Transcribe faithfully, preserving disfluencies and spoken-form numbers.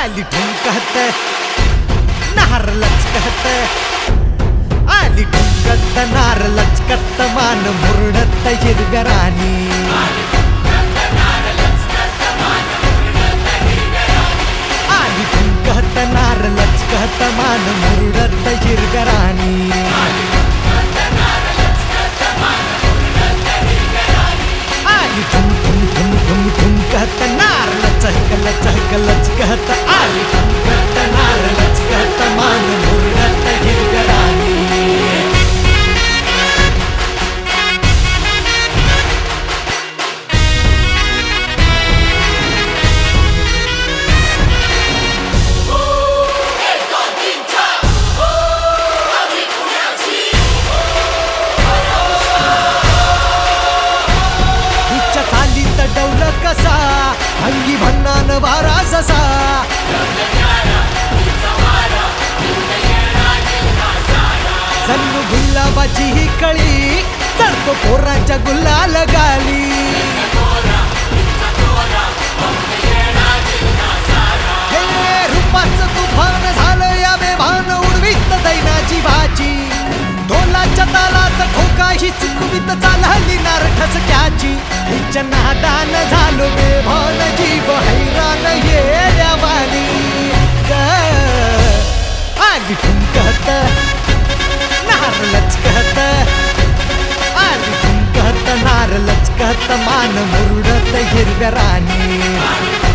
आली ठुमकत नार लचकत आली ठुमकत नार लचकत मान मुरडत हिरव्या रानी आली ठुमकत नार लचकत मान मुरडत हिरव्या रानी आली ठुम ठुम ठुम ठुम ठुमकत नार लचक लचक लचकत आली ठुमकत नार लचकत मान मुरडत हिरव्या रानी कसा अंगी भन्नान वारा जसा जणू गुलाबाची ही कळी चढतो पोरांच्या गुलाल गाली हे रूपाचं तुफान झालं या बेभान उडवीत दैनाची भाजी ढोलाच्या तालात ठोका ही चुकवीत चालली नार ठसक्याची हिच्या नादान झालो बेभान जीव हैरान येड्यावानी आली ठुमकत नार लचकत आली ठुमकत नार लचकत मान मुरडत हिरव्या रानी